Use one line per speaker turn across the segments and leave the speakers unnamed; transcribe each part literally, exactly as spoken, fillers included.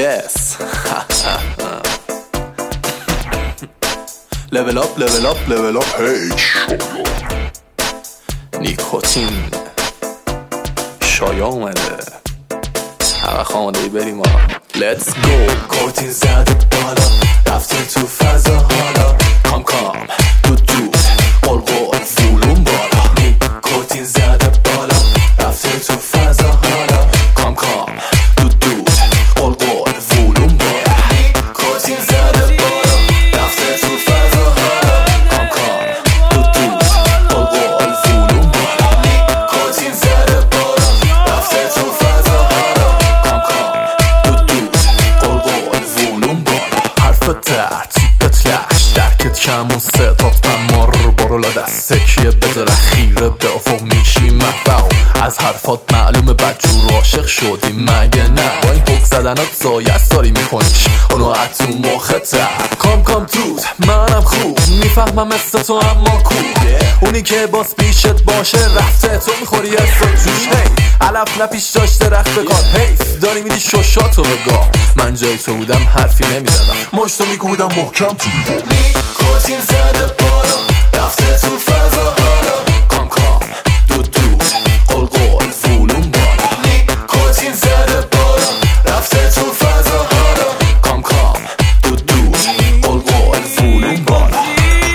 Yes. Level up, level up, level up. Hey نیکوتین شایا اومده، همه خانده بریم ها. Let's go. کوتین زده بالا، رفتیم تو فضا حالا. کام کام دود دود قلقل فولون بالا. نیکوتین زده بالا، رفتیم تو فضا حالا. کام کام دود دود قلقل فولون بالا. نیکوتین زده بالا، رفتیم تو فضا حالا. کام کام دود دود قلقل فولون بالا. نیکوتین زده بالا، رفتیم تو فضا حالا. کام کام دود دود قلقل فولون بالا. حرف در تیپ تلش درکت کمون ستات من مار برو لا دست سکیه بذار خیره به افق میشی مفهوم. از حرفات معلومه بدجور عاشق شدی مگه نه؟ با این حک زدنات زایه ساری میکنیش اونو تو مخته. کام کام دود منم خوب میفهمم مثل تو اما کو اونی که باز پیشت باشه رفته تو میخوری از تو جوش. هی علف نپیش داشته رخت بکار حیف داری میدی ششاتو بگاه. من جای تو بودم حرفی نمیزدم مشتو میکودم محکم تو نیکوتین زده بالا، رفته تو فضا حالا. کام کام دود دود قلقل فولون بالا. نیکوتین زده بالا، رفته تو فضا حالا. کام کام دود دود قلقل فولون بالا.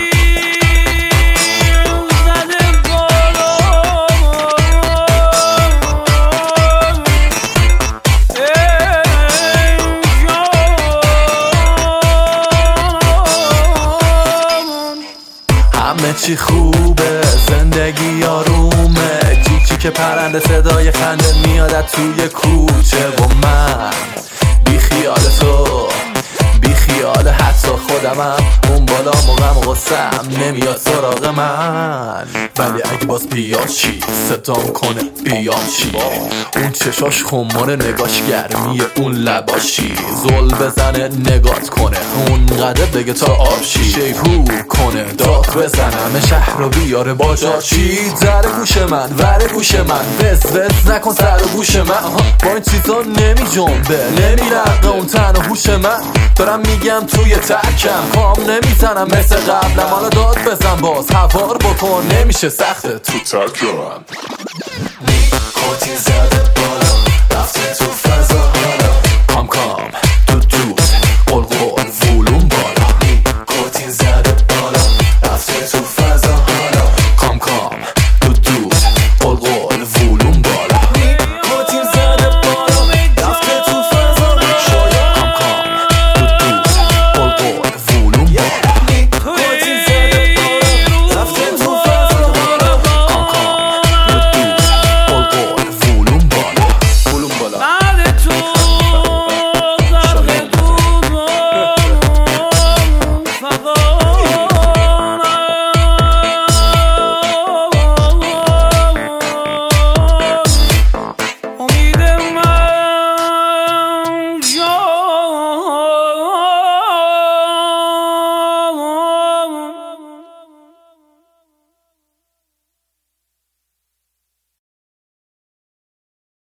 همه چی خوبه زندگی آرومه، چیچی که پرنده صدای خنده میاد توی کوچه. و من بی خیال تو بی خیال حتی خودمم اون بالا موقعم و غصم نمیاد سراغ من. ولی اگه باز بیاد چی صدام کنه بیاد چی اون چشاش خماره نگاش گرمی اون لباشی زل بزنه نگات کنه اون قدر بگه تا آبشی شیپو کنه داد بزنم شهر رو بیاره باجا چی در گوش من ور گوش من وز وز نکن سر و گوش من. با این چیزا نمی جنبه نمی رقه اون تن و هوش من. دارم میگم توی ترکم پام نمیزنم مثل قبلم. حالا داد بزن باز هوار بکن نمیشه سخته تو ترکم. نیکوتین زده بالا، رفته تو